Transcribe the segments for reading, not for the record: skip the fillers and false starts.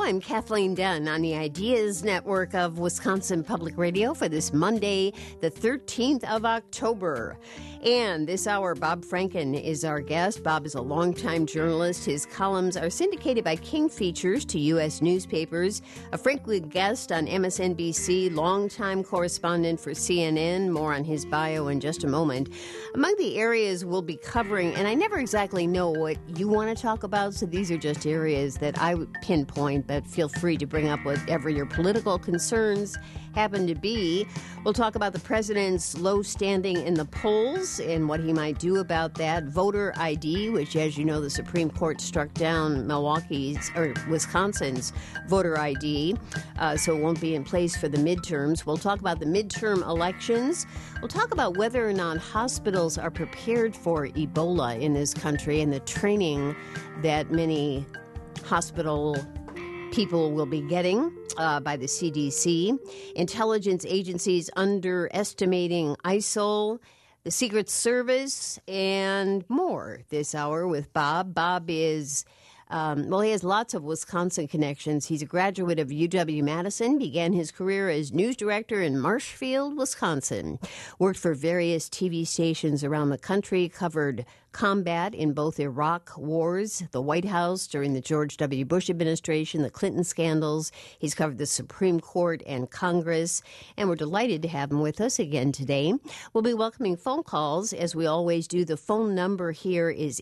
I'm Kathleen Dunn on the Ideas Network of Wisconsin Public Radio for this Monday, the 13th of October. And this hour, Bob Franken is our guest. Bob is a longtime journalist. His columns are syndicated by King Features to U.S. newspapers, a frequent guest on MSNBC, longtime correspondent for CNN. More on his bio in just a moment. Among the areas we'll be covering, and I never exactly know what you want to talk about, so these are just areas that I would pinpoint, but feel free to bring up whatever your political concerns happen to be. We'll talk about the president's low standing in the polls and what he might do about that. Voter ID, which, as you know, the Supreme Court struck down Wisconsin's voter ID, so it won't be in place for the midterms. We'll talk about the midterm elections. We'll talk about whether or not hospitals are prepared for Ebola in this country and the training that many hospital people will be getting by the CDC. Intelligence agencies underestimating ISIL, the Secret Service, and more this hour with Bob. Bob is, he has lots of Wisconsin connections. He's a graduate of UW-Madison, began his career as news director in Marshfield, Wisconsin, worked for various TV stations around the country, covered combat in both Iraq wars, the White House during the George W. Bush administration, the Clinton scandals. He's covered the Supreme Court and Congress, and we're delighted to have him with us again today. We'll be welcoming phone calls, as we always do. The phone number here is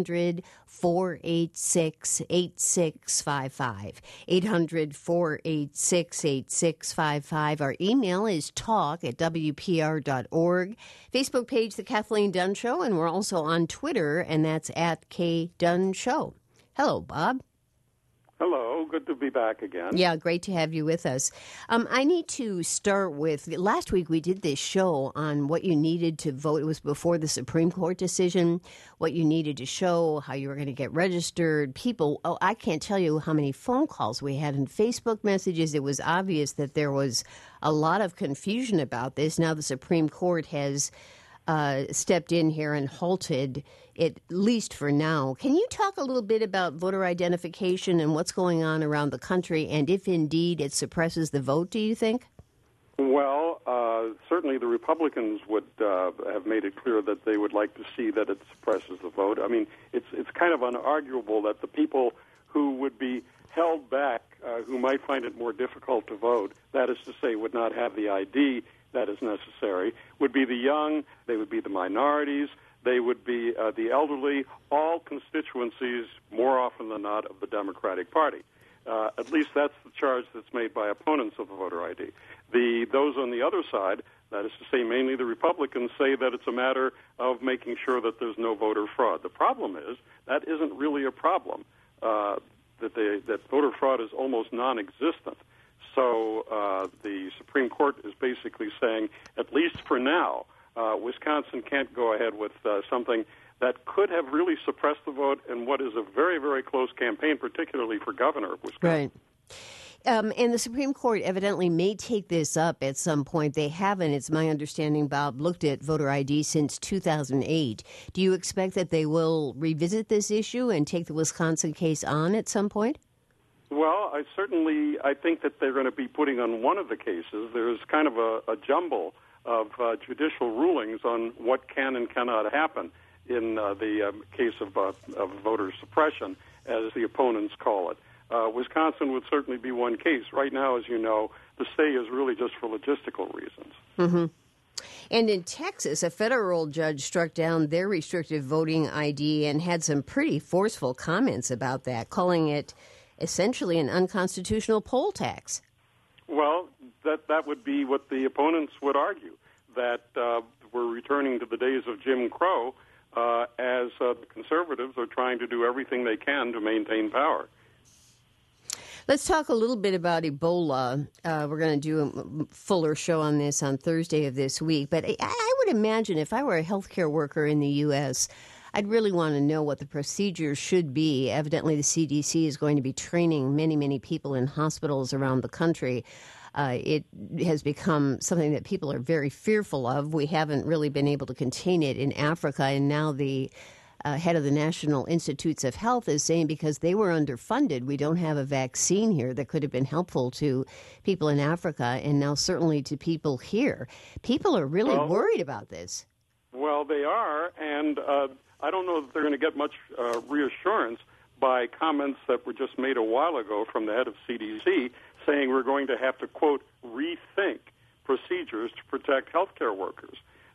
800-486-8655, 800-486-8655. Our email is talk@wpr.org. Facebook page, The Kathleen Dunn Show, and we're also on Twitter, and that's @KDunn_Show. Hello, Bob. Hello. Good to be back again. Yeah, great to have you with us. I need to start with, last week we did this show on what you needed to vote. It was before the Supreme Court decision, what you needed to show, how you were going to get registered. People, I can't tell you how many phone calls we had and Facebook messages. It was obvious that there was a lot of confusion about this. Now the Supreme Court has stepped in here and halted it, at least for now. Can you talk a little bit about voter identification and what's going on around the country, and if indeed it suppresses the vote, do you think? Well, certainly the Republicans would have made it clear that they would like to see that it suppresses the vote. I mean, it's kind of unarguable that the people who would be held back, who might find it more difficult to vote, that is to say, would not have the ID that is necessary, would be the young, they would be the minorities, they would be the elderly, all constituencies, more often than not, of the Democratic Party. At least that's the charge that's made by opponents of the voter ID. Those on the other side, that is to say mainly the Republicans, say that it's a matter of making sure that there's no voter fraud. The problem is that isn't really a problem, that voter fraud is almost non-existent. So the Supreme Court is basically saying, at least for now, Wisconsin can't go ahead with something that could have really suppressed the vote in what is a very, very close campaign, particularly for governor of Wisconsin. Right. And the Supreme Court evidently may take this up at some point. They haven't, it's my understanding, Bob, looked at voter ID since 2008. Do you expect that they will revisit this issue and take the Wisconsin case on at some point? Well, I think that they're going to be putting on one of the cases. There's kind of a jumble of judicial rulings on what can and cannot happen in the case of voter suppression, as the opponents call it. Wisconsin would certainly be one case. Right now, as you know, the stay is really just for logistical reasons. Mm-hmm. And in Texas, a federal judge struck down their restrictive voting ID and had some pretty forceful comments about that, calling it essentially an unconstitutional poll tax. Well, that would be what the opponents would argue, that we're returning to the days of Jim Crow as the conservatives are trying to do everything they can to maintain power. Let's talk a little bit about Ebola. We're going to do a fuller show on this on Thursday of this week. But I would imagine if I were a healthcare worker in the U.S., I'd really want to know what the procedures should be. Evidently, the CDC is going to be training many, many people in hospitals around the country. It has become something that people are very fearful of. We haven't really been able to contain it in Africa, and now the head of the National Institutes of Health, is saying because they were underfunded, we don't have a vaccine here that could have been helpful to people in Africa and now certainly to people here. People are really worried about this. Well, they are, and I don't know that they're going to get much reassurance by comments that were just made a while ago from the head of CDC saying we're going to have to, quote, rethink procedures to protect healthcare workers.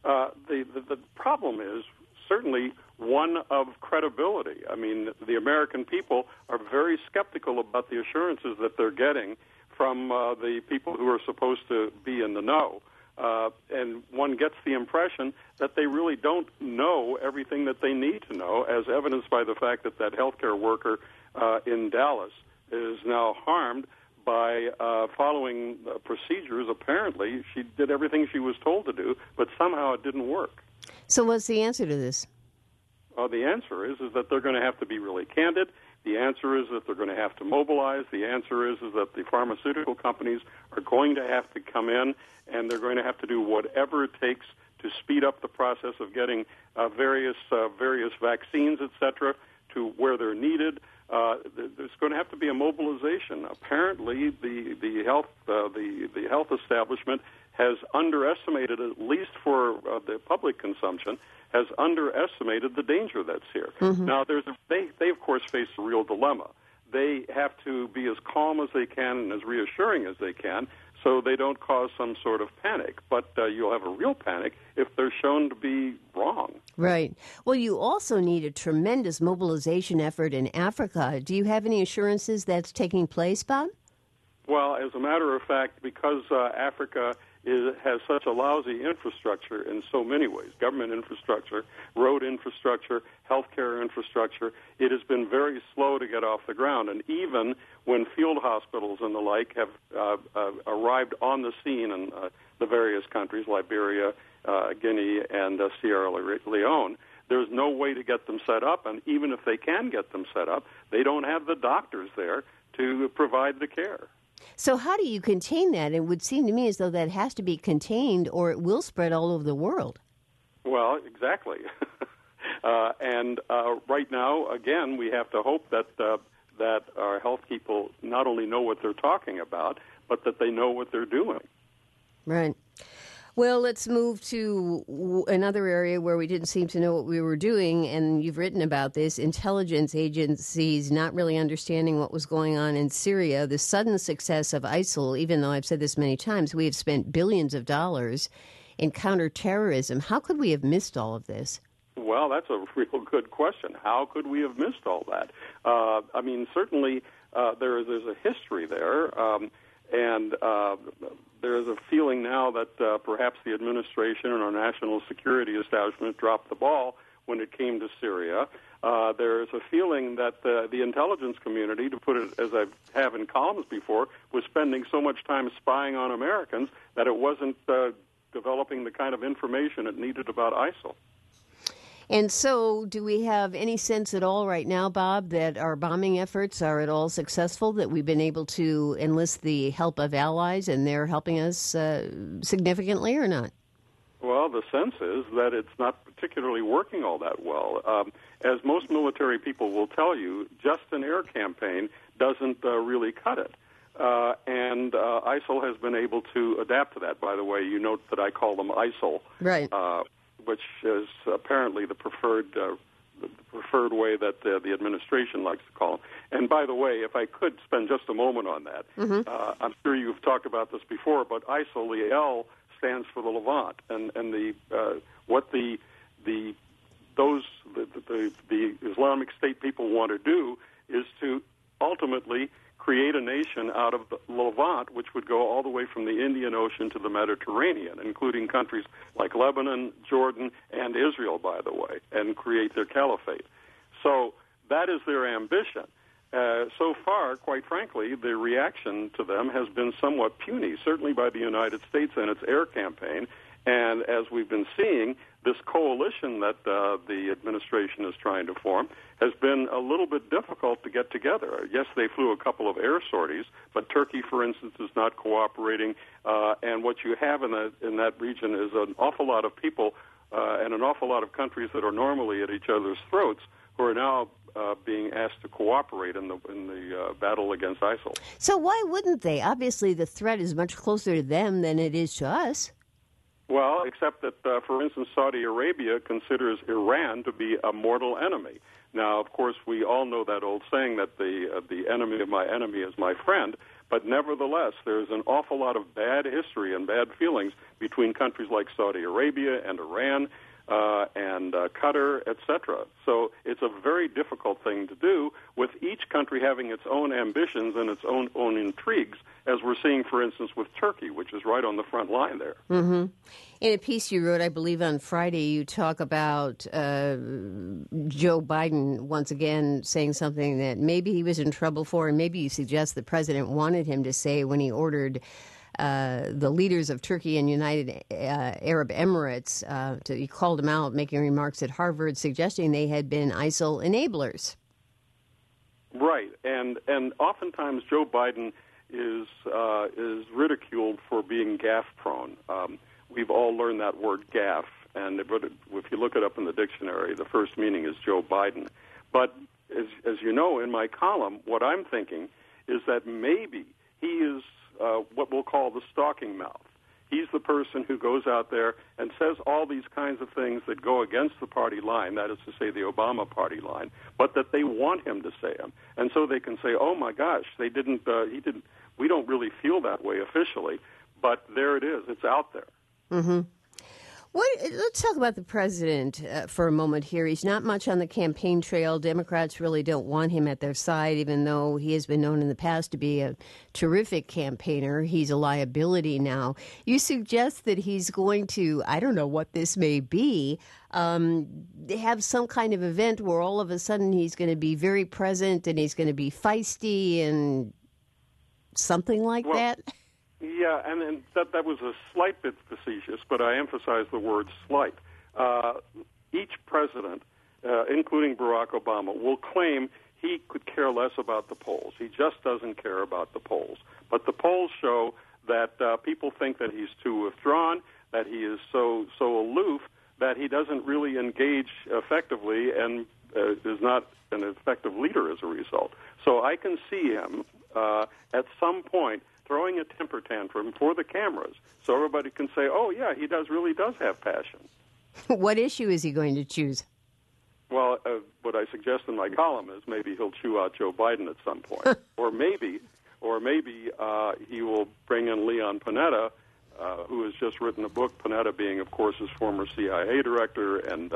The problem is certainly one of credibility. I mean, the American people are very skeptical about the assurances that they're getting from the people who are supposed to be in the know. And one gets the impression that they really don't know everything that they need to know, as evidenced by the fact that that healthcare worker in Dallas is now harmed by following procedures. Apparently, she did everything she was told to do, but somehow it didn't work. So what's the answer to this? The answer is that they're going to have to be really candid. The answer is that they're going to have to mobilize. The answer is that the pharmaceutical companies are going to have to come in, and they're going to have to do whatever it takes to speed up the process of getting various vaccines, et cetera, to where they're needed. There's going to have to be a mobilization. Apparently, the health establishment has underestimated, at least for the public consumption, has underestimated the danger that's here. Mm-hmm. Now, they of course face a real dilemma. They have to be as calm as they can and as reassuring as they can, so they don't cause some sort of panic. But you'll have a real panic if they're shown to be wrong. Right. Well, you also need a tremendous mobilization effort in Africa. Do you have any assurances that's taking place, Bob? Well, as a matter of fact, because Africa has such a lousy infrastructure in so many ways, government infrastructure, road infrastructure, healthcare infrastructure, it has been very slow to get off the ground. And even when field hospitals and the like have arrived on the scene in the various countries, Liberia, Guinea, and Sierra Leone, there's no way to get them set up. And even if they can get them set up, they don't have the doctors there to provide the care. So how do you contain that? It would seem to me as though that has to be contained or it will spread all over the world. Well, exactly. And right now, again, we have to hope that our health people not only know what they're talking about, but that they know what they're doing. Right. Well, let's move to another area where we didn't seem to know what we were doing, and you've written about this, intelligence agencies not really understanding what was going on in Syria, the sudden success of ISIL. Even though I've said this many times, we have spent billions of dollars in counterterrorism. How could we have missed all of this? Well, that's a real good question. How could we have missed all that? I mean, certainly there's a history there, and there is a feeling now that perhaps the administration and our national security establishment dropped the ball when it came to Syria. There is a feeling that the intelligence community, to put it as I have in columns before, was spending so much time spying on Americans that it wasn't developing the kind of information it needed about ISIL. And so do we have any sense at all right now, Bob, that our bombing efforts are at all successful, that we've been able to enlist the help of allies and they're helping us significantly or not? Well, the sense is that it's not particularly working all that well. As most military people will tell you, just an air campaign doesn't really cut it. And ISIL has been able to adapt to that. By the way, you note that I call them ISIL. Right. Which is apparently the preferred way that the administration likes to call them. And by the way, if I could spend just a moment on that, I'm sure you've talked about this before, but ISIL, the L stands for the Levant, and what the Islamic State people want to do is to ultimately create a nation out of the Levant, which would go all the way from the Indian Ocean to the Mediterranean, including countries like Lebanon, Jordan, and Israel, by the way, and create their caliphate. So that is their ambition. So far, quite frankly, the reaction to them has been somewhat puny, certainly by the United States and its air campaign. And as we've been seeing, this coalition that the administration is trying to form has been a little bit difficult to get together. Yes, they flew a couple of air sorties, but Turkey, for instance, is not cooperating. And what you have in that region is an awful lot of people and an awful lot of countries that are normally at each other's throats who are now being asked to cooperate in the battle against ISIL. So why wouldn't they? Obviously, the threat is much closer to them than it is to us. Well, except that, for instance, Saudi Arabia considers Iran to be a mortal enemy. Now, of course, we all know that old saying that the enemy of my enemy is my friend, but nevertheless, there's an awful lot of bad history and bad feelings between countries like Saudi Arabia and Iran and Qatar, etc. So it's a very difficult thing to do, with each country having its own ambitions and its own intrigues, as we're seeing, for instance, with Turkey, which is right on the front line there. Mm-hmm. In a piece you wrote, I believe, on Friday, you talk about Joe Biden once again saying something that maybe he was in trouble for, and maybe you suggest the president wanted him to say when he ordered the leaders of Turkey and United Arab Emirates, he called them out, making remarks at Harvard suggesting they had been ISIL enablers. Right, and oftentimes Joe Biden is ridiculed for being gaffe-prone. We've all learned that word gaffe, and if you look it up in the dictionary, the first meaning is Joe Biden. But as you know, in my column, what I'm thinking is that maybe he is what we'll call the stalking mouth. He's the person who goes out there and says all these kinds of things that go against the party line, that is to say the Obama party line, but that they want him to say them. And so they can say, oh my gosh, we don't really feel that way officially, but there it is. It's out there. Mm-hmm. Let's talk about the president for a moment here. He's not much on the campaign trail. Democrats really don't want him at their side, even though he has been known in the past to be a terrific campaigner. He's a liability now. You suggest that he's going to, I don't know what this may be, have some kind of event where all of a sudden he's going to be very present and he's going to be feisty and something like that? Yeah, and that was a slight bit facetious, but I emphasize the word slight. Each president, including Barack Obama, will claim he could care less about the polls. He just doesn't care about the polls. But the polls show that people think that he's too withdrawn, that he is so aloof, that he doesn't really engage effectively and is not an effective leader as a result. So I can see him at some point throwing a temper tantrum for the cameras so everybody can say, oh, yeah, he really does have passion. What issue is he going to choose? Well, what I suggest in my column is maybe he'll chew out Joe Biden at some point. or maybe he will bring in Leon Panetta, who has just written a book, Panetta being, of course, his former CIA director and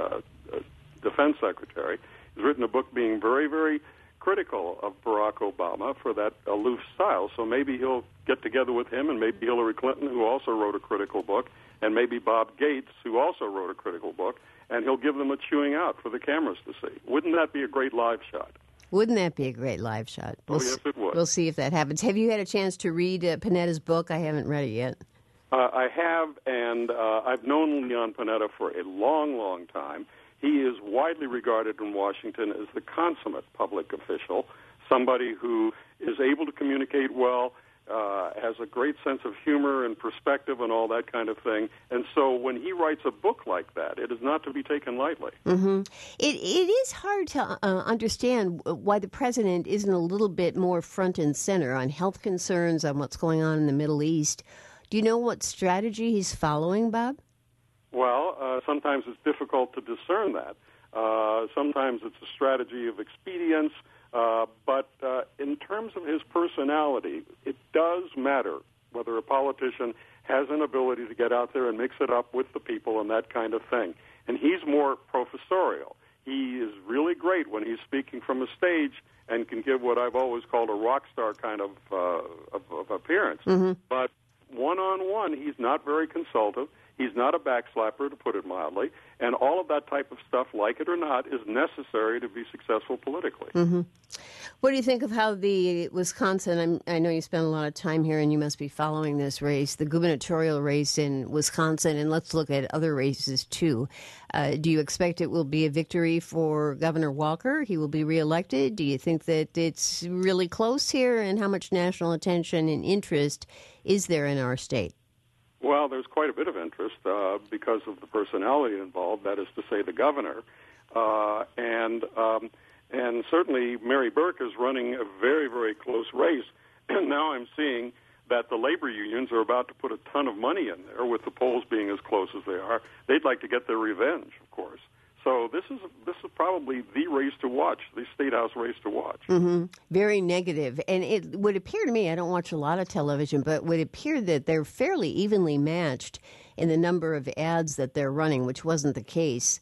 defense secretary. He's written a book being very, very critical of Barack Obama for that aloof style. So maybe he'll get together with him, and maybe Hillary Clinton, who also wrote a critical book, and maybe Bob Gates, who also wrote a critical book, and he'll give them a chewing out for the cameras to see. Wouldn't that be a great live shot? Wouldn't that be a great live shot? Yes, it would. We'll see if that happens. Have you had a chance to read Panetta's book? I haven't read it yet. I have, and I've known Leon Panetta for a long, long time. He is widely regarded in Washington as the consummate public official, somebody who is able to communicate well, has a great sense of humor and perspective and all that kind of thing. And so when he writes a book like that, it is not to be taken lightly. Mm-hmm. It is hard to understand why the president isn't a little bit more front and center on health concerns, on what's going on in the Middle East. Do you know what strategy he's following, Bob? Well, sometimes it's difficult to discern that. Sometimes it's a strategy of expedience, but in terms of his personality, it does matter whether a politician has an ability to get out there and mix it up with the people and that kind of thing. And he's more professorial. He is really great when he's speaking from a stage and can give what I've always called a rock star kind of appearance. Mm-hmm. But one-on-one, he's not very consultative. He's not a backslapper, to put it mildly, and all of that type of stuff, like it or not, is necessary to be successful politically. Mm-hmm. What do you think of how the Wisconsin, I know you spend a lot of time here and you must be following this race, the gubernatorial race in Wisconsin, and let's look at other races too. Do you expect it will be a victory for Governor Walker? He will be reelected? Do you think that it's really close here, and how much national attention and interest is there in our state? Well, there's quite a bit of interest because of the personality involved, that is to say the governor. And certainly Mary Burke is running a very, very close race. And now I'm seeing that the labor unions are about to put a ton of money in there with the polls being as close as they are. They'd like to get their revenge, of course. So this is probably the race to watch, the State House race to watch. Mm-hmm. Very negative. And it would appear to me, I don't watch a lot of television, but it would appear that they're fairly evenly matched in the number of ads that they're running, which wasn't the case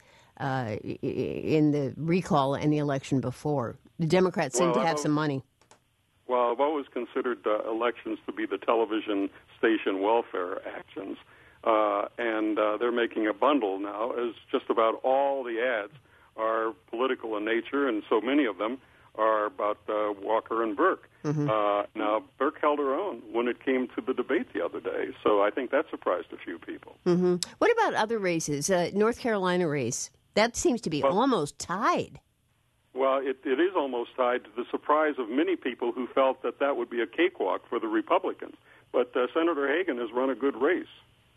in the recall and the election before. The Democrats seem to have some money. Well, I've always considered elections to be the television station welfare actions. And they're making a bundle now, as just about all the ads are political in nature, and so many of them are about Walker and Burke. Mm-hmm. Now, Burke held her own when it came to the debate the other day, so I think that surprised a few people. Mm-hmm. What about other races? North Carolina race, that seems to be almost tied. Well, it is almost tied, to the surprise of many people who felt that that would be a cakewalk for the Republicans. But Senator Hagan has run a good race.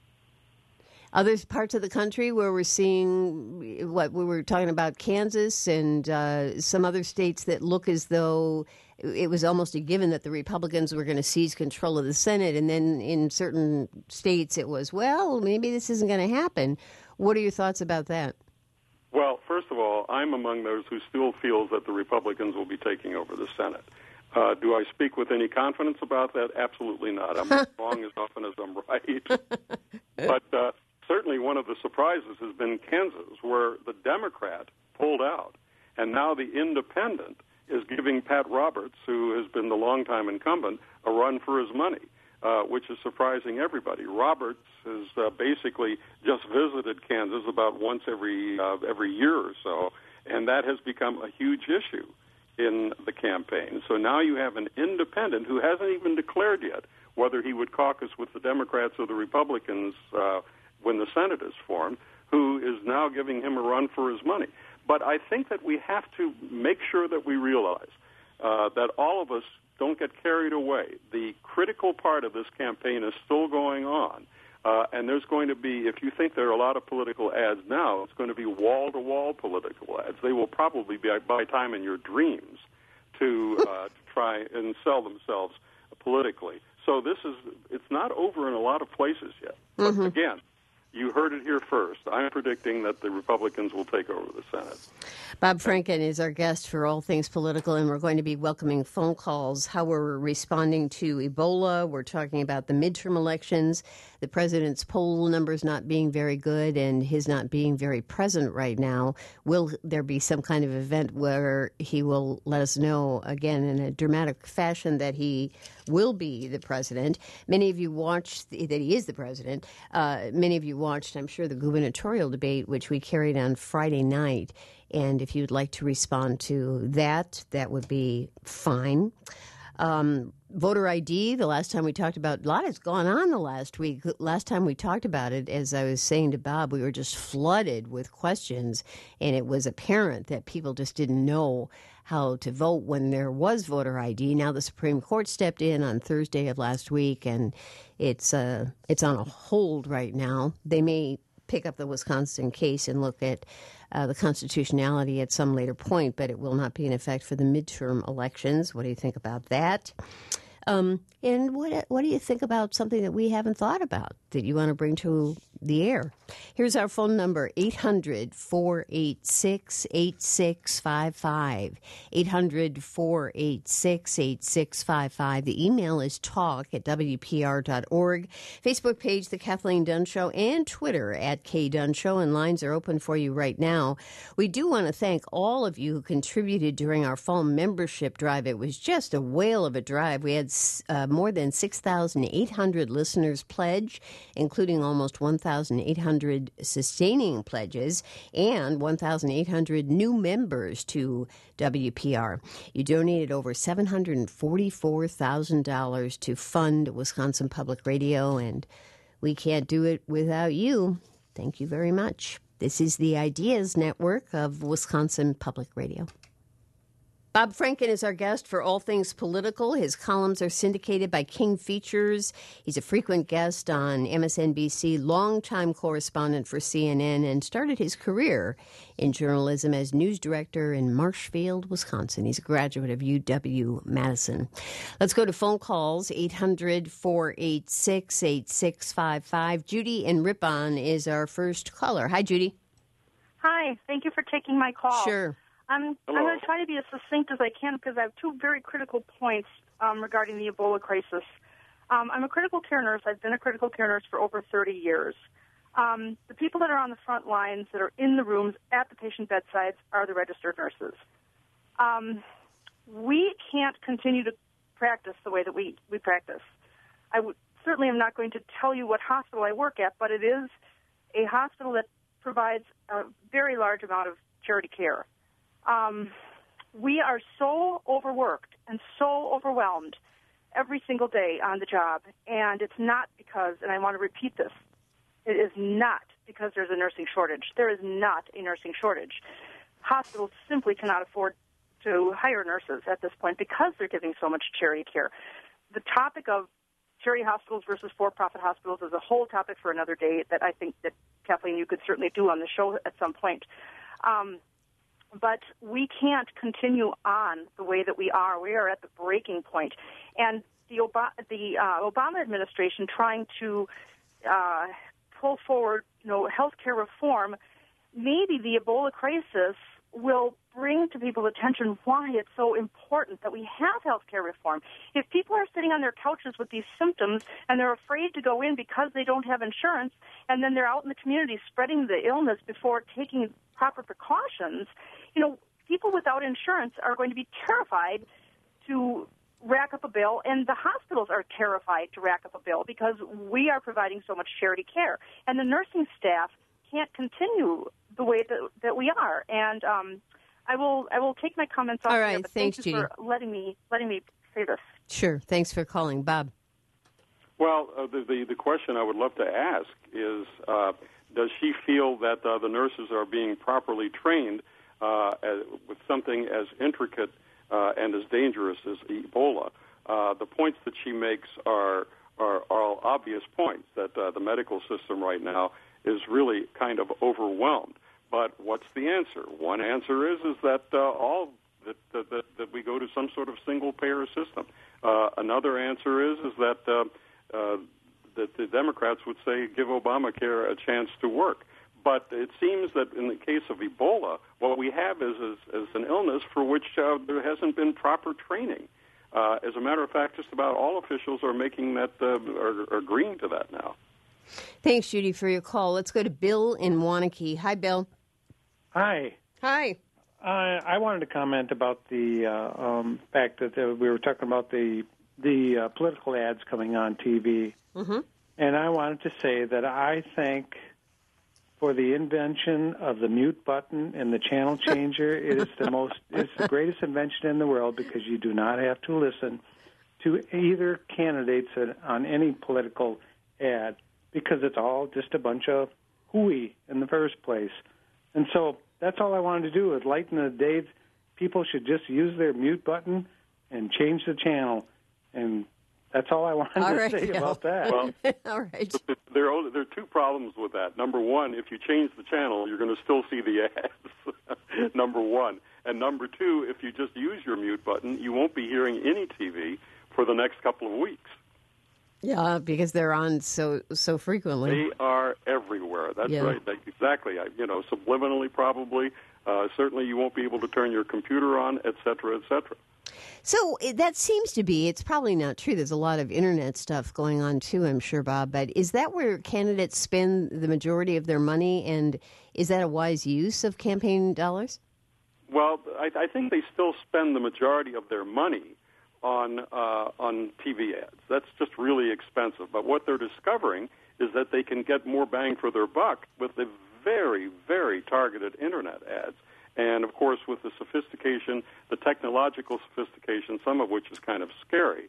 Other parts of the country where we're seeing what we were talking about, Kansas and some other states that look as though it was almost a given that the Republicans were going to seize control of the Senate. And then in certain states it was, well, maybe this isn't going to happen. What are your thoughts about that? Well, first of all, I'm among those who still feels that the Republicans will be taking over the Senate. Do I speak with any confidence about that? Absolutely not. I'm wrong as often as I'm right. But certainly one of the surprises has been Kansas, where the Democrat pulled out, and now the independent is giving Pat Roberts, who has been the longtime incumbent, a run for his money, which is surprising everybody. Roberts has basically just visited Kansas about once every year or so, and that has become a huge issue in the campaign. So now you have an independent who hasn't even declared yet whether he would caucus with the Democrats or the Republicans when the Senate is formed, who is now giving him a run for his money. But I think that we have to make sure that we realize that all of us don't get carried away. The critical part of this campaign is still going on. And there's going to be, if you think there are a lot of political ads now, it's going to be wall-to-wall political ads. They will probably buy time in your dreams to try and sell themselves politically. So it's not over in a lot of places yet. But again, you heard it here first. I'm predicting that the Republicans will take over the Senate. Bob Franken is our guest for All Things Political, and we're going to be welcoming phone calls, how we're responding to Ebola. We're talking about the midterm elections, the president's poll numbers not being very good, and his not being very present right now. Will there be some kind of event where he will let us know, again, in a dramatic fashion, that he will be the president? Many of you watched, that he is the president. Many of you watched, I'm sure, the gubernatorial debate, which we carried on Friday night. And if you'd like to respond to that, that would be fine. Voter ID, the last time we talked about, a lot has gone on the last week. Last time we talked about it, as I was saying to Bob, we were just flooded with questions, and it was apparent that people just didn't know how to vote when there was voter ID. Now the Supreme Court stepped in on Thursday of last week, and it's on a hold right now. They may pick up the Wisconsin case and look at the constitutionality at some later point, but it will not be in effect for the midterm elections. What do you think about that? And what do you think about something that we haven't thought about that you want to bring to the air? Here's our phone number, 800-486-8655, 800-486-8655. The email is talk@wpr.org. Facebook page, The Kathleen Dunn Show, and Twitter @KDunn Show, and lines are open for you right now. We do want to thank all of you who contributed during our fall membership drive. It was just a whale of a drive. We had more than 6,800 listeners pledge, including almost 1,800 sustaining pledges and 1,800 new members to WPR. You donated over $744,000 to fund Wisconsin Public Radio, and we can't do it without you. Thank you very much. This is the Ideas Network of Wisconsin Public Radio. Bob Franken is our guest for All Things Political. His columns are syndicated by King Features. He's a frequent guest on MSNBC, longtime correspondent for CNN, and started his career in journalism as news director in Marshfield, Wisconsin. He's a graduate of UW-Madison. Let's go to phone calls, 800-486-8655. Judy in Ripon is our first caller. Hi, Judy. Hi. Thank you for taking my call. Sure. I'm going to try to be as succinct as I can because I have two very critical points regarding the Ebola crisis. I'm a critical care nurse. I've been a critical care nurse for over 30 years. The people that are on the front lines, that are in the rooms at the patient bedsides, are the registered nurses. We can't continue to practice the way that we practice. Certainly am not going to tell you what hospital I work at, but it is a hospital that provides a very large amount of charity care. We are so overworked and so overwhelmed every single day on the job, and it's not because, and I want to repeat this, it is not because there's a nursing shortage. There is not a nursing shortage. Hospitals simply cannot afford to hire nurses at this point because they're giving so much charity care. The topic of charity hospitals versus for-profit hospitals is a whole topic for another day that I think that, Kathleen, you could certainly do on the show at some point. But we can't continue on the way that we are. We are at the breaking point. And the Obama administration trying to pull forward, healthcare reform, maybe the Ebola crisis will bring to people's attention why it's so important that we have healthcare reform. If people are sitting on their couches with these symptoms and they're afraid to go in because they don't have insurance, and then they're out in the community spreading the illness before taking proper precautions, people without insurance are going to be terrified to rack up a bill, and the hospitals are terrified to rack up a bill because we are providing so much charity care. And the nursing staff can't continue the way that we are. And I will take my comments off. All right, here, but thanks, thank you Judy. for letting me say this. Sure. Thanks for calling. Bob. Well, the question I would love to ask is, does she feel that the nurses are being properly trained with something as intricate and as dangerous as Ebola? The points that she makes are all obvious points, that the medical system right now is really kind of overwhelmed. But what's the answer? One answer is that that we go to some sort of single-payer system. Another answer is that that the Democrats would say give Obamacare a chance to work. But it seems that in the case of Ebola, what we have is an illness for which there hasn't been proper training. As a matter of fact, just about all officials are making that, are agreeing to that now. Thanks, Judy, for your call. Let's go to Bill in Waunakee. Hi, Bill. Hi. Hi. I wanted to comment about the fact that we were talking about the political ads coming on TV. Mm-hmm. And I wanted to say that I think for the invention of the mute button and the channel changer, it's the greatest invention in the world because you do not have to listen to either candidates on any political ad because it's all just a bunch of hooey in the first place. And so that's all I wanted to do is lighten the day. People should just use their mute button and change the channel. And that's all I wanted to say about that. Well, all right. There are two problems with that. Number one, if you change the channel, you're going to still see the ads, number one. And number two, if you just use your mute button, you won't be hearing any TV for the next couple of weeks. Yeah, because they're on so frequently. They are everywhere. That's right. Exactly. Subliminally probably. Certainly you won't be able to turn your computer on, et cetera, et cetera. So that seems to be, it's probably not true. There's a lot of Internet stuff going on too, I'm sure, Bob. But is that where candidates spend the majority of their money? And is that a wise use of campaign dollars? Well, I think they still spend the majority of their money on TV ads. That's just really expensive. But what they're discovering is that they can get more bang for their buck with the very, very targeted Internet ads. And, of course, with the sophistication, the technological sophistication, some of which is kind of scary,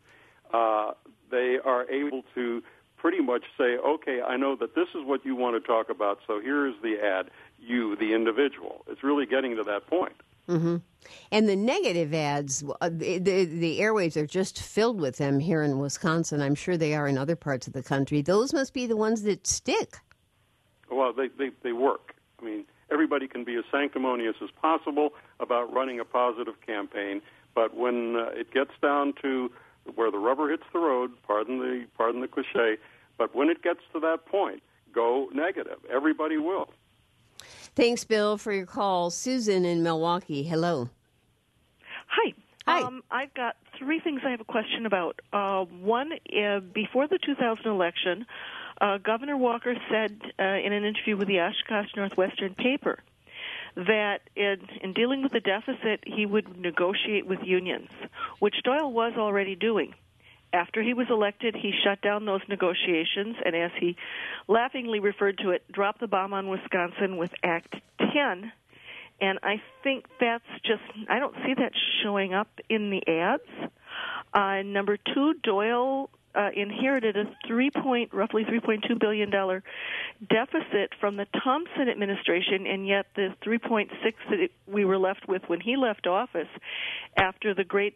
they are able to pretty much say, okay, I know that this is what you want to talk about, so here's the ad, you, the individual. It's really getting to that point. Mm-hmm. And the negative ads, the airwaves are just filled with them here in Wisconsin. I'm sure they are in other parts of the country. Those must be the ones that stick. Well, they work. I mean, everybody can be as sanctimonious as possible about running a positive campaign, but when it gets down to where the rubber hits the road, pardon the cliche, but when it gets to that point, go negative. Everybody will. Thanks, Bill, for your call. Susan in Milwaukee, hello. Hi. Hi. I've got three things I have a question about. One, before the 2000 election, Governor Walker said in an interview with the Oshkosh Northwestern paper that in dealing with the deficit, he would negotiate with unions, which Doyle was already doing. After he was elected, he shut down those negotiations, and as he laughingly referred to it, dropped the bomb on Wisconsin with Act 10. And I think that's just, I don't see that showing up in the ads. Number two, Doyle inherited a roughly $3.2 billion deficit from the Thompson administration, and yet the $3.6 that we were left with when he left office after the Great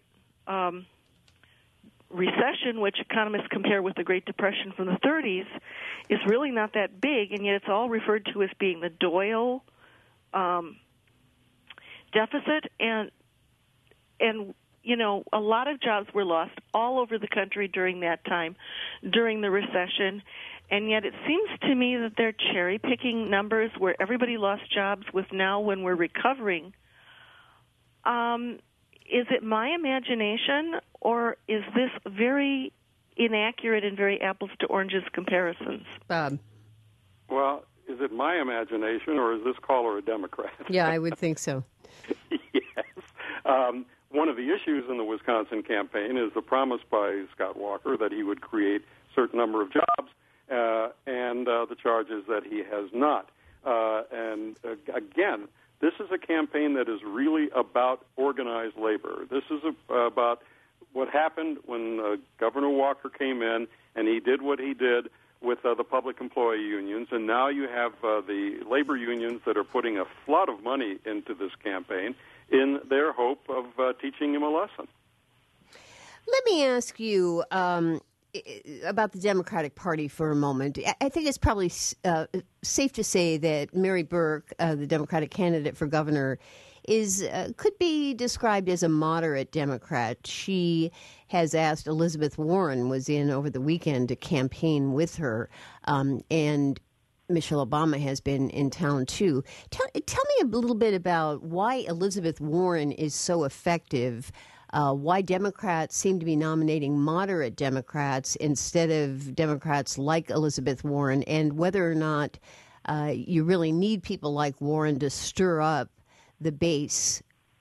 Recession, which economists compare with the Great Depression from the 30s, is really not that big, and yet it's all referred to as being the Doyle deficit, and you know, a lot of jobs were lost all over the country during that time, during the recession, and yet it seems to me that they're cherry-picking numbers where everybody lost jobs with now when we're recovering. Is it my imagination, or is this very inaccurate and very apples to oranges comparisons? Bob. Well, is it my imagination, or is this caller a Democrat? Yeah, I would think so. Yes. One of the issues in the Wisconsin campaign is the promise by Scott Walker that he would create a certain number of jobs, and the charges that he has not. Again, this is a campaign that is really about organized labor. This is about what happened when Governor Walker came in and he did what he did with the public employee unions, and now you have the labor unions that are putting a flood of money into this campaign in their hope of teaching him a lesson. Let me ask you about the Democratic Party for a moment. I think it's probably safe to say that Mary Burke, the Democratic candidate for governor, could be described as a moderate Democrat. She has asked Elizabeth Warren, was in over the weekend, to campaign with her, and Michelle Obama has been in town too. Tell me a little bit about why Elizabeth Warren is so effective. Why Democrats seem to be nominating moderate Democrats instead of Democrats like Elizabeth Warren, and whether or not you really need people like Warren to stir up the base.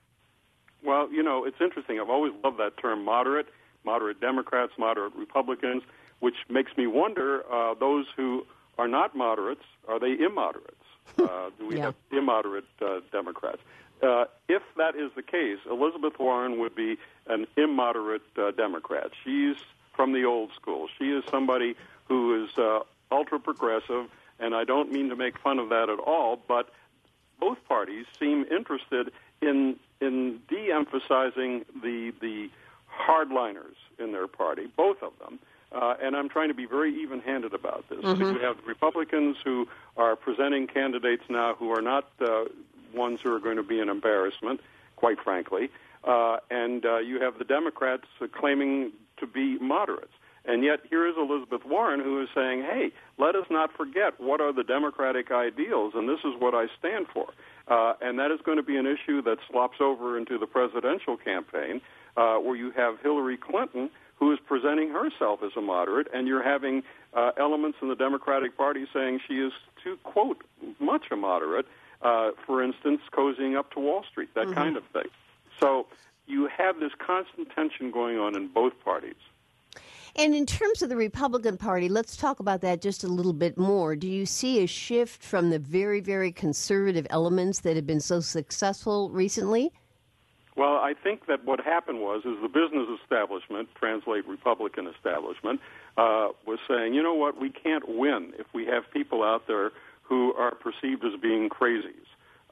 Well, you know, it's interesting. I've always loved that term moderate Democrats, moderate Republicans, which makes me wonder, those who are not moderates, are they immoderates? Do we have immoderate Democrats? If that is the case, Elizabeth Warren would be an immoderate Democrat. She's from the old school. She is somebody who is ultra-progressive, and I don't mean to make fun of that at all, but both parties seem interested in de-emphasizing the hardliners in their party, both of them. And I'm trying to be very even-handed about this. Mm-hmm. You have Republicans who are presenting candidates now who are not ones who are going to be an embarrassment, quite frankly. And you have the Democrats claiming to be moderates. And yet here is Elizabeth Warren who is saying, hey, let us not forget what are the Democratic ideals, and this is what I stand for. And that is going to be an issue that slops over into the presidential campaign, where you have Hillary Clinton, who is presenting herself as a moderate, and you're having elements in the Democratic Party saying she is too, quote, much a moderate, for instance, cozying up to Wall Street, that mm-hmm. kind of thing. So you have this constant tension going on in both parties. And in terms of the Republican Party, let's talk about that just a little bit more. Do you see a shift from the very, very conservative elements that have been so successful recently? Well, I think that what happened was the business establishment, translate Republican establishment, was saying, you know what, we can't win if we have people out there who are perceived as being crazies.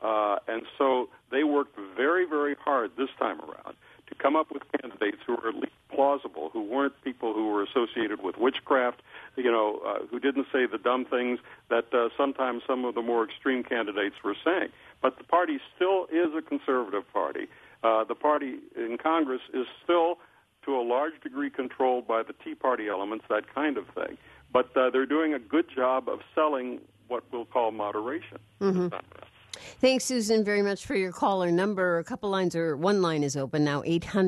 And so they worked very, very hard this time around to come up with candidates who were at least plausible, who weren't people who were associated with witchcraft, who didn't say the dumb things that sometimes some of the more extreme candidates were saying. But the party still is a conservative party. The party in Congress is still, to a large degree, controlled by the Tea Party elements, that kind of thing. But they're doing a good job of selling what we'll call moderation. Mm-hmm. Thanks, Susan, very much for your call. Our number, one line is open now,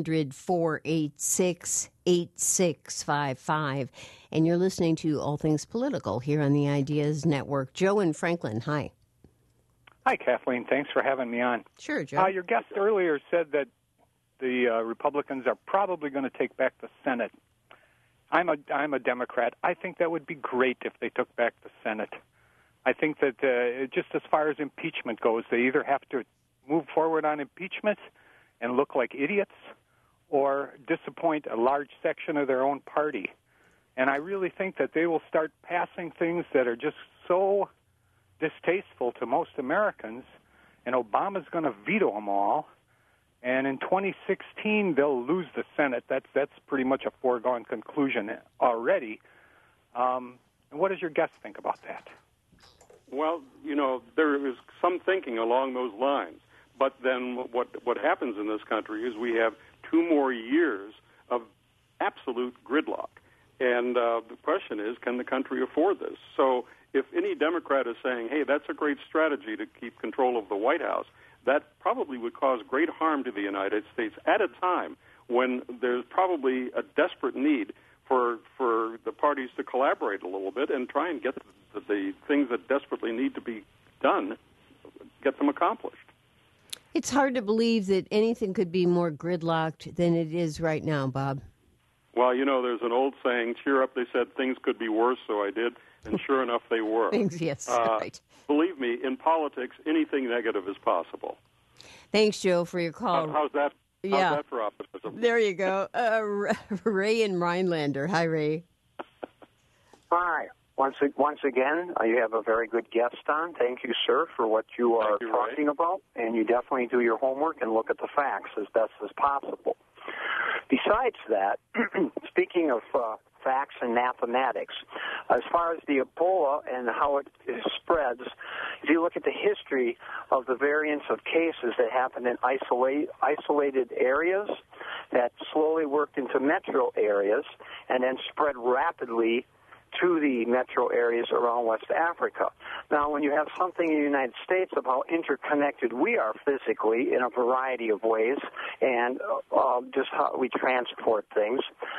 800-486-8655. And you're listening to All Things Political here on the Ideas Network. Joe in Franklin, hi. Hi, Kathleen. Thanks for having me on. Sure, Joe. Your guest earlier said that the Republicans are probably going to take back the Senate. I'm a Democrat. I think that would be great if they took back the Senate. I think that just as far as impeachment goes, they either have to move forward on impeachment and look like idiots or disappoint a large section of their own party. And I really think that they will start passing things that are just so distasteful to most Americans, and Obama's going to veto them all. And in 2016, they'll lose the Senate. That's pretty much a foregone conclusion already. And what does your guest think about that? Well, there is some thinking along those lines. But then what happens in this country is we have 2 more years of absolute gridlock. And the question is, can the country afford this? So if any Democrat is saying, hey, that's a great strategy to keep control of the White House, that probably would cause great harm to the United States at a time when there's probably a desperate need for the parties to collaborate a little bit and try and get the things that desperately need to be done, get them accomplished. It's hard to believe that anything could be more gridlocked than it is right now, Bob. Well, there's an old saying, cheer up, they said things could be worse, so I did, and sure enough, they were. Yes, right. Believe me, in politics, anything negative is possible. Thanks, Joe, for your call. How's that? Yeah. How's that for optimism? There you go. Ray in Rhinelander. Hi, Ray. Hi. Once again, you have a very good guest on. Thank you, sir, for what you are talking about. And you definitely do your homework and look at the facts as best as possible. Besides that, speaking of facts and mathematics, as far as the Ebola and how it spreads, if you look at the history of the variants of cases that happened in isolated areas that slowly worked into metro areas and then spread rapidly to the metro areas around West Africa. Now, when you have something in the United States of how interconnected we are physically in a variety of ways and just how we transport things,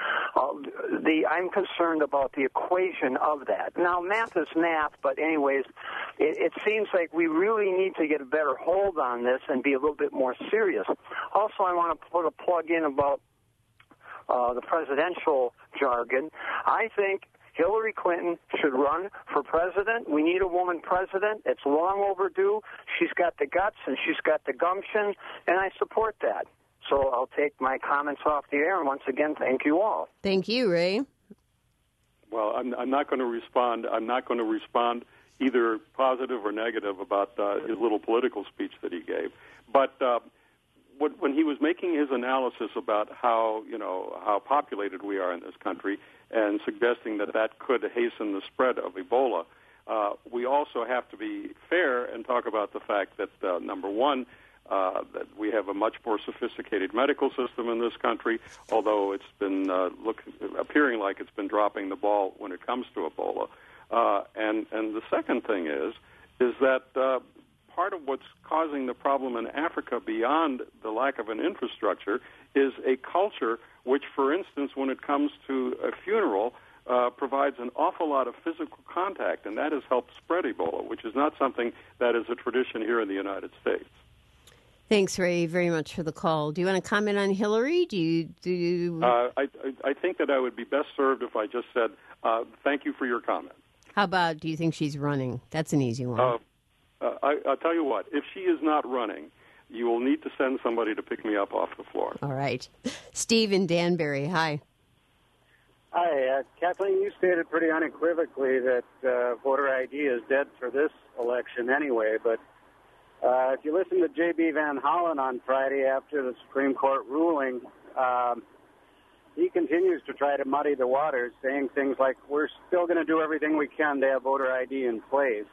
I'm concerned about the equation of that. Now, math is math, but anyways, it seems like we really need to get a better hold on this and be a little bit more serious. Also, I want to put a plug in about the presidential jargon. I think Hillary Clinton should run for president. We need a woman president. It's long overdue. She's got the guts and she's got the gumption, and I support that. So I'll take my comments off the air, and once again, thank you all. Thank you, Ray. Well, I'm not going to respond. I'm not going to respond either positive or negative about his little political speech that he gave. But when he was making his analysis about how populated we are in this country, and suggesting that could hasten the spread of Ebola, we also have to be fair and talk about the fact that, number one, that we have a much more sophisticated medical system in this country, although it's been appearing like it's been dropping the ball when it comes to Ebola. And the second thing is that part of what's causing the problem in Africa beyond the lack of an infrastructure is a culture which, for instance, when it comes to a funeral, provides an awful lot of physical contact, and that has helped spread Ebola, which is not something that is a tradition here in the United States. Thanks, Ray, very much for the call. Do you want to comment on Hillary? I think that I would be best served if I just said, thank you for your comment. How about, do you think she's running? That's an easy one. I'll tell you what, if she is not running, you will need to send somebody to pick me up off the floor. All right. Steve in Danbury, hi. Hi, Kathleen, you stated pretty unequivocally that voter ID is dead for this election anyway, but If you listen to J.B. Van Hollen on Friday after the Supreme Court ruling, he continues to try to muddy the waters, saying things like, we're still going to do everything we can to have voter ID in place.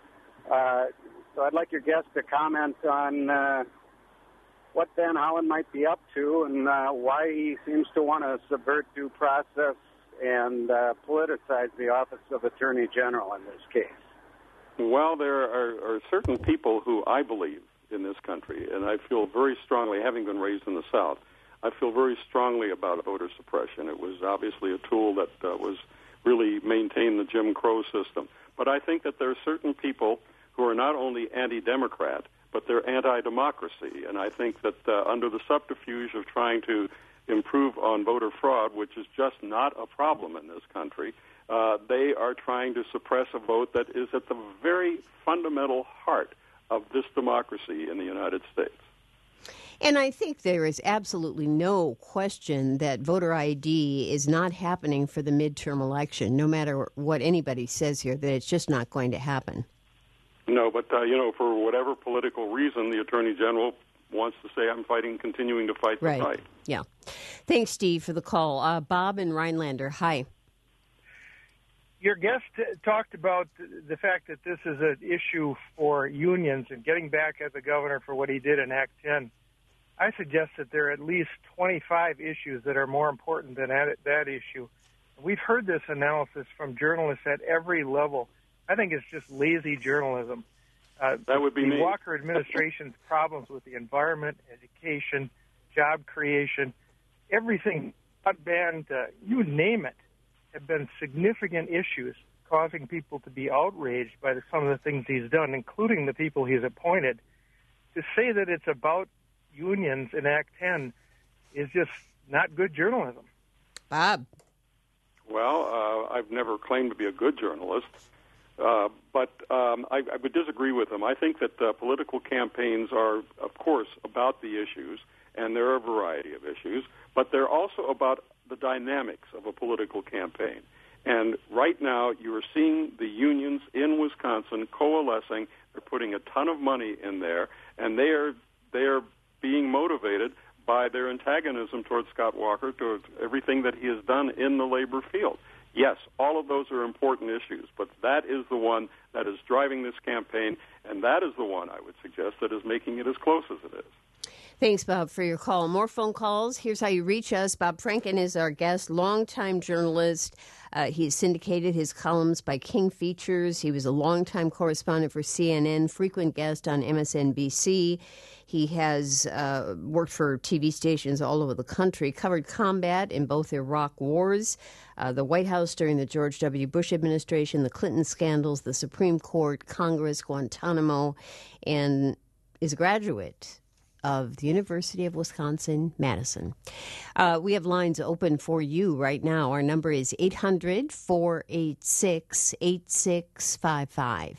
So I'd like your guest to comment on what Van Hollen might be up to and why he seems to want to subvert due process and politicize the office of Attorney General in this case. Well, there are certain people who I believe in this country, and I feel very strongly, having been raised in the South, I feel very strongly about voter suppression. It was obviously a tool that was really maintained the Jim Crow system. But I think that there are certain people who are not only anti-democrat, but they're anti-democracy. And I think that under the subterfuge of trying to improve on voter fraud, which is just not a problem in this country, they are trying to suppress a vote that is at the very fundamental heart of this democracy in the United States. And I think there is absolutely no question that voter ID is not happening for the midterm election, no matter what anybody says here, that it's just not going to happen. No, but, for whatever political reason, the Attorney General wants to say, I'm continuing to fight the fight. Yeah. Thanks, Steve, for the call. Bob in Rhinelander, hi. Your guest talked about the fact that this is an issue for unions and getting back at the governor for what he did in Act 10. I suggest that there are at least 25 issues that are more important than that issue. We've heard this analysis from journalists at every level. I think it's just lazy journalism. That would be the me. Walker administration's problems with the environment, education, job creation, everything, broadband, you name it, have been significant issues causing people to be outraged by some of the things he's done, including the people he's appointed. To say that it's about unions in Act 10 is just not good journalism. Bob. Well, I've never claimed to be a good journalist, but I would disagree with him. I think that political campaigns are, of course, about the issues, and there are a variety of issues, but they're also about the dynamics of a political campaign. And right now, you are seeing the unions in Wisconsin coalescing. They're putting a ton of money in there, and they are being motivated by their antagonism towards Scott Walker, towards everything that he has done in the labor field. Yes, all of those are important issues, but that is the one that is driving this campaign, and that is the one, I would suggest, that is making it as close as it is. Thanks, Bob, for your call. More phone calls. Here's how you reach us. Bob Franken is our guest, longtime journalist. He's syndicated his columns by King Features. He was a longtime correspondent for CNN, frequent guest on MSNBC. He has worked for TV stations all over the country, covered combat in both Iraq wars, the White House during the George W. Bush administration, the Clinton scandals, the Supreme Court, Congress, Guantanamo, and is a graduate of the University of Wisconsin-Madison. We have lines open for you right now. Our number is 800-486-8655.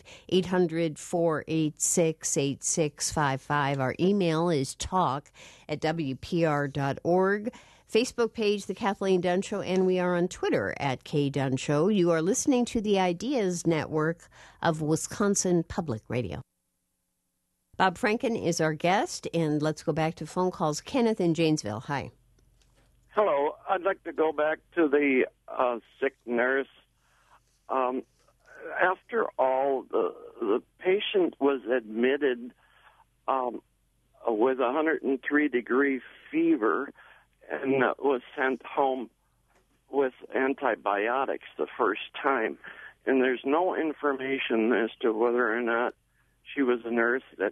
800-486-8655. Our email is talk@wpr.org. Facebook page, The Kathleen Dunn Show, and we are on Twitter @KDunn You are listening to the Ideas Network of Wisconsin Public Radio. Bob Franken is our guest, and let's go back to phone calls. Kenneth in Janesville, hi. Hello. I'd like to go back to the sick nurse. After all, the patient was admitted with 103-degree fever and was sent home with antibiotics the first time. And there's no information as to whether or not she was a nurse that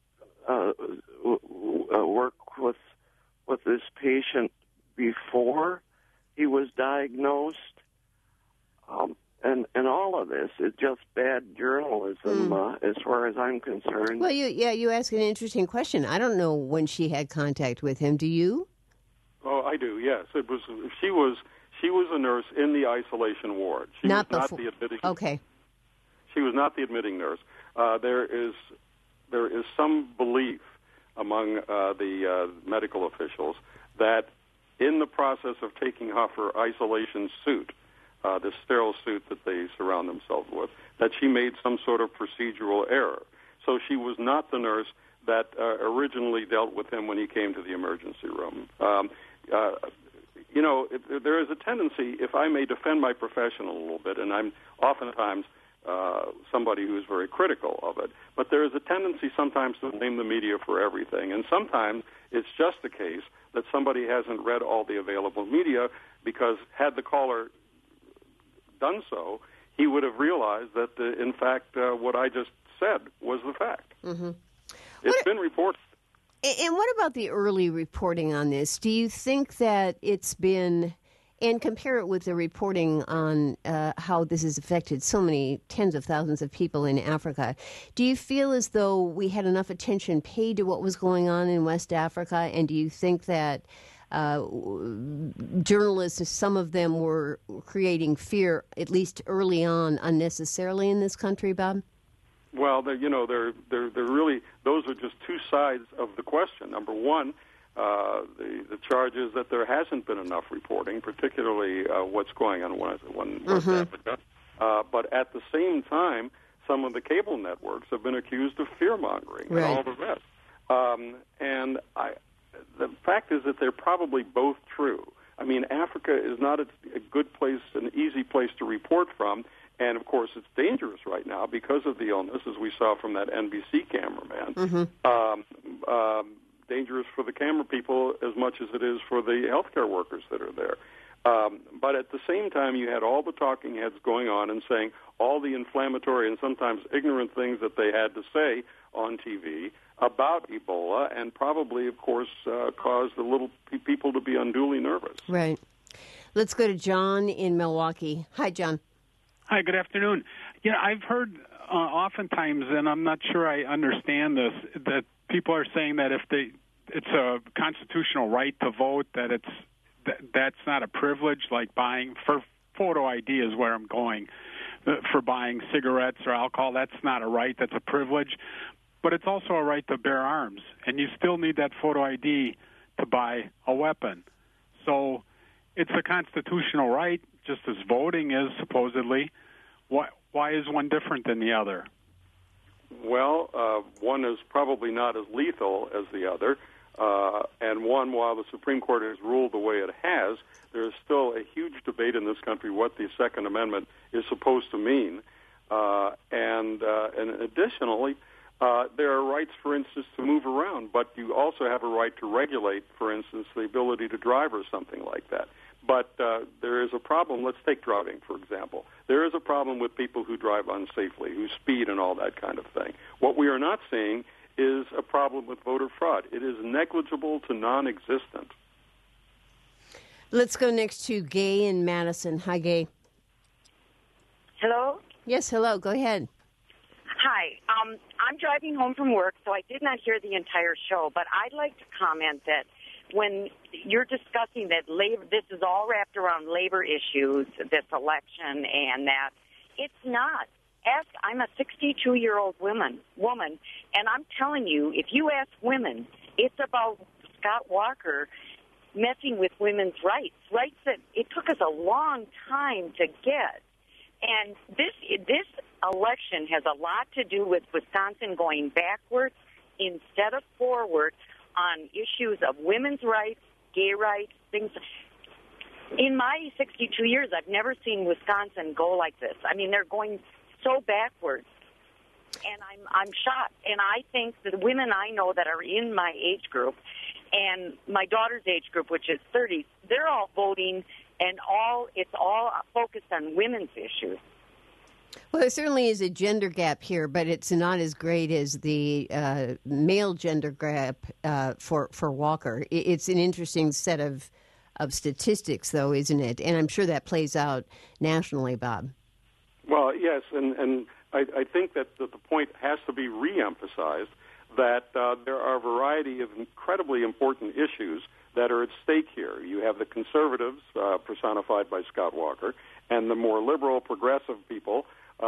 worked with this patient before he was diagnosed. And all of this is just bad journalism as far as I'm concerned. Well, you ask an interesting question. I don't know when she had contact with him. Do you? Oh, I do. Yes, it was. She was a nurse in the isolation ward. She was not the admitting. Okay. She was not the admitting nurse. There is some belief among the medical officials that in the process of taking off her isolation suit, the sterile suit that they surround themselves with, that she made some sort of procedural error. so she was not the nurse that originally dealt with him when he came to the emergency room. There is a tendency, if I may defend my profession a little bit, and I'm oftentimes somebody who's very critical of it, but there is a tendency sometimes to blame the media for everything, and sometimes it's just the case that somebody hasn't read all the available media, because had the caller done so, he would have realized that, in fact, what I just said was the fact. Mm-hmm. It's been reported. And what about the early reporting on this? Do you think that it's been, and compare it with the reporting on how this has affected so many tens of thousands of people in Africa, do you feel as though we had enough attention paid to what was going on in West Africa? And do you think that journalists, some of them were creating fear, at least early on, unnecessarily in this country, Bob? Well, they're really, those are just two sides of the question. Number one, the charge is that there hasn't been enough reporting, particularly what's going on in West Africa. But at the same time, some of the cable networks have been accused of fear-mongering and all the rest. The fact is that they're probably both true. I mean, Africa is not a good place, an easy place to report from. And, of course, it's dangerous right now because of the illness, as we saw from that NBC cameraman. Dangerous for the camera people as much as it is for the healthcare workers that are there. But at the same time, you had all the talking heads going on and saying all the inflammatory and sometimes ignorant things that they had to say on TV about Ebola, and probably, of course, caused the little people to be unduly nervous. Right. Let's go to John in Milwaukee. Hi, John. Hi, good afternoon. I've heard oftentimes, and I'm not sure I understand this, that people are saying that if it's a constitutional right to vote, that that's not a privilege, like buying, for photo ID is where I'm going, for buying cigarettes or alcohol. That's not a right, that's a privilege. But it's also a right to bear arms, and you still need that photo ID to buy a weapon. So it's a constitutional right, just as voting is, supposedly. Why is one different than the other? Well, one is probably not as lethal as the other, and one, while the Supreme Court has ruled the way it has, there is still a huge debate in this country what the Second Amendment is supposed to mean. And additionally, there are rights, for instance, to move around, but you also have a right to regulate, for instance, the ability to drive or something like that. But there is a problem. Let's take driving, for example. There is a problem with people who drive unsafely, who speed and all that kind of thing. What we are not seeing is a problem with voter fraud. It is negligible to non-existent. Let's go next to Gay in Madison. Hi, Gay. Hello? Yes, hello. Go ahead. Hi. I'm driving home from work, so I did not hear the entire show, but I'd like to comment that when you're discussing that labor, this is all wrapped around labor issues, this election, and that it's not. I'm a 62-year-old woman, and I'm telling you, if you ask women, it's about Scott Walker messing with women's rights that it took us a long time to get. And this election has a lot to do with Wisconsin going backwards instead of forward on issues of women's rights, gay rights, things. In my 62 years, I've never seen Wisconsin go like this. I mean, they're going so backwards, and I'm shocked. And I think that the women I know that are in my age group and my daughter's age group, which is 30, they're all voting, and it's all focused on women's issues. Well, there certainly is a gender gap here, but it's not as great as the male gender gap for Walker. It's an interesting set of statistics, though, isn't it? And I'm sure that plays out nationally, Bob. Well, yes, and I think that the point has to be re-emphasized that there are a variety of incredibly important issues that are at stake here. You have the conservatives, personified by Scott Walker, and the more liberal, progressive people,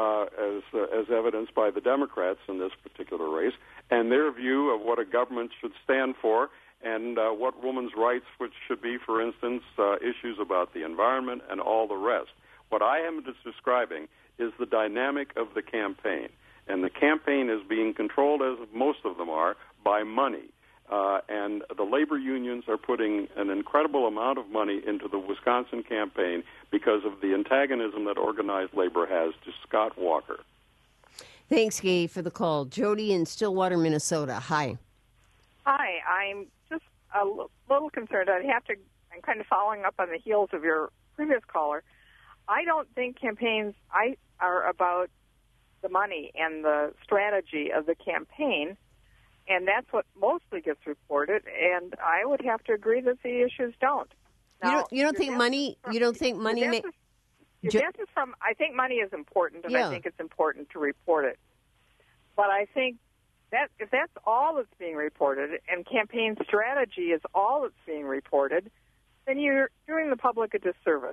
as evidenced by the Democrats in this particular race, and their view of what a government should stand for and what women's rights, which should be, for instance, issues about the environment and all the rest. What I am just describing is the dynamic of the campaign. And the campaign is being controlled, as most of them are, by money. And the labor unions are putting an incredible amount of money into the Wisconsin campaign because of the antagonism that organized labor has to Scott Walker. Thanks, Gay, for the call. Jody in Stillwater, Minnesota. Hi. Hi. I'm just a little concerned. I'm kind of following up on the heels of your previous caller. I don't think campaigns are about the money and the strategy of the campaign, and that's what mostly gets reported. And I would have to agree that the issues don't. Now, you don't think money? You don't think money? Your guess is from. I think money is important, and I think it's important to report it. But I think that if that's all that's being reported, and campaign strategy is all that's being reported, then you're doing the public a disservice.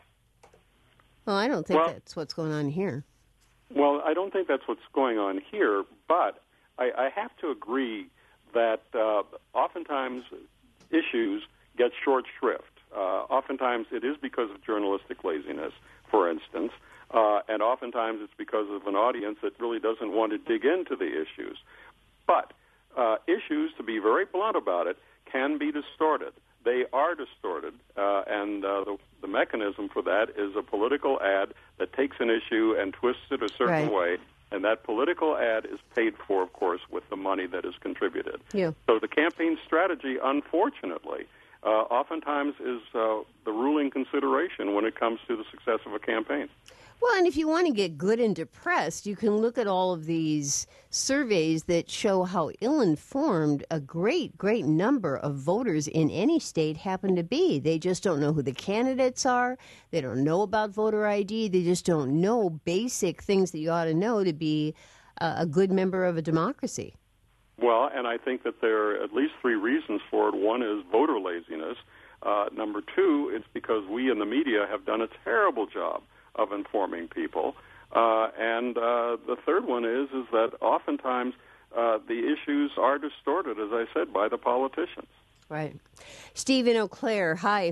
Well, I don't think that's what's going on here. Well, I don't think that's what's going on here, but I have to agree that oftentimes issues get short shrift. Oftentimes it is because of journalistic laziness, for instance, and oftentimes it's because of an audience that really doesn't want to dig into the issues. But issues, to be very blunt about it, can be distorted. They are distorted, and the mechanism for that is a political ad that takes an issue and twists it a certain way, and that political ad is paid for, of course, with the money that is contributed. Yeah. So the campaign strategy, unfortunately, oftentimes is the ruling consideration when it comes to the success of a campaign. Well, and if you want to get good and depressed, you can look at all of these surveys that show how ill-informed a great number of voters in any state happen to be. They just don't know who the candidates are. They don't know about voter ID. They just don't know basic things that you ought to know to be a good member of a democracy. Well, and I think that there are at least three reasons for it. One is voter laziness. Number two, it's because we in the media have done a terrible job of informing people. And the third one is that oftentimes the issues are distorted, as I said, by the politicians. Right. Steve in Eau Claire, hi.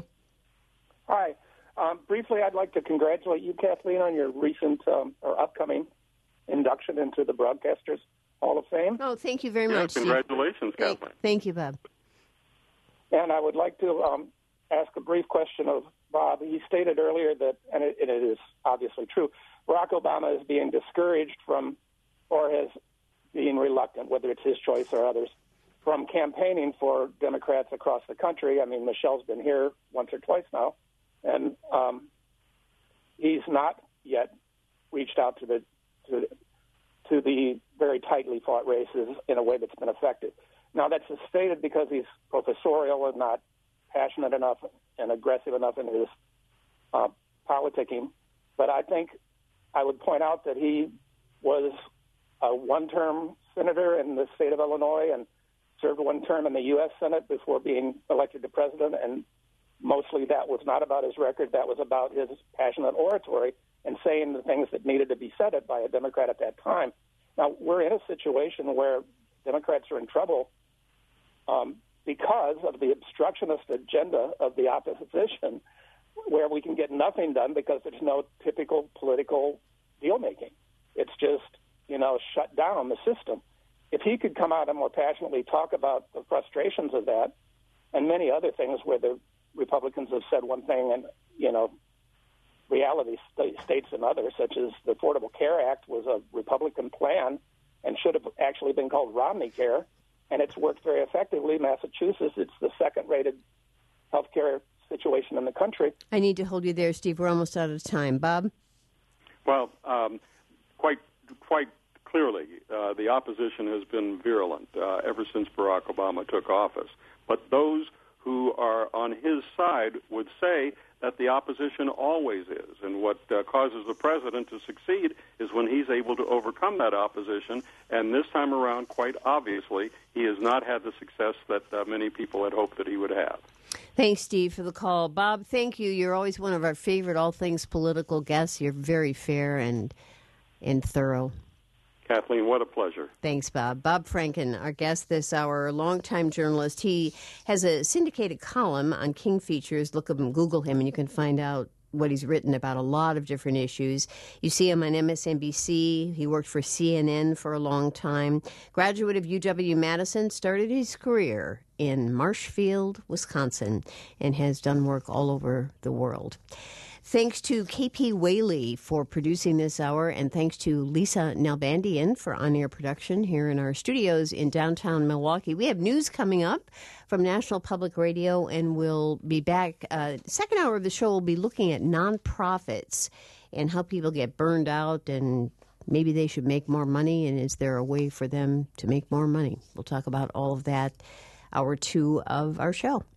Hi. Briefly, I'd like to congratulate you, Kathleen, on your recent or upcoming induction into the Broadcasters Hall of Fame. Oh, thank you very much, congratulations, Kathleen. Thank you, Bob. And I would like to ask a brief question of Bob. He stated earlier that, and it is obviously true, Barack Obama is being discouraged from, or is being reluctant, whether it's his choice or others, from campaigning for Democrats across the country. I mean, Michelle's been here once or twice now, and he's not yet reached out to the very tightly fought races in a way that's been effective. Now, that's stated because he's professorial and not passionate enough and aggressive enough in his politicking. But I think I would point out that he was a one-term senator in the state of Illinois and served one term in the U.S. Senate before being elected to president, and mostly that was not about his record. That was about his passionate oratory and saying the things that needed to be said by a Democrat at that time. Now, we're in a situation where Democrats are in trouble because of the obstructionist agenda of the opposition, where we can get nothing done because there's no typical political deal-making. It's just, shut down the system. If he could come out and more passionately talk about the frustrations of that and many other things where the Republicans have said one thing and, reality states another, such as the Affordable Care Act was a Republican plan and should have actually been called Romney Care, and it's worked very effectively. Massachusetts, it's the second-rated health care situation in the country. I need to hold you there, Steve. We're almost out of time. Bob? Well, quite clearly, the opposition has been virulent ever since Barack Obama took office. But those who are on his side would say that the opposition always is. And what causes the president to succeed is when he's able to overcome that opposition. And this time around, quite obviously, he has not had the success that many people had hoped that he would have. Thanks, Steve, for the call. Bob, thank you. You're always one of our favorite all things political guests. You're very fair and thorough. Kathleen, what a pleasure. Thanks, Bob. Bob Franken, our guest this hour, longtime journalist. He has a syndicated column on King Features. Look up him, Google him, and you can find out what he's written about a lot of different issues. You see him on MSNBC. He worked for CNN for a long time. Graduate of UW-Madison, started his career in Marshfield, Wisconsin, and has done work all over the world. Thanks to KP Whaley for producing this hour, and thanks to Lisa Nalbandian for on-air production here in our studios in downtown Milwaukee. We have news coming up from National Public Radio, and we'll be back. Second hour of the show will be looking at nonprofits and how people get burned out, and maybe they should make more money, and is there a way for them to make more money? We'll talk about all of that, hour 2 of our show.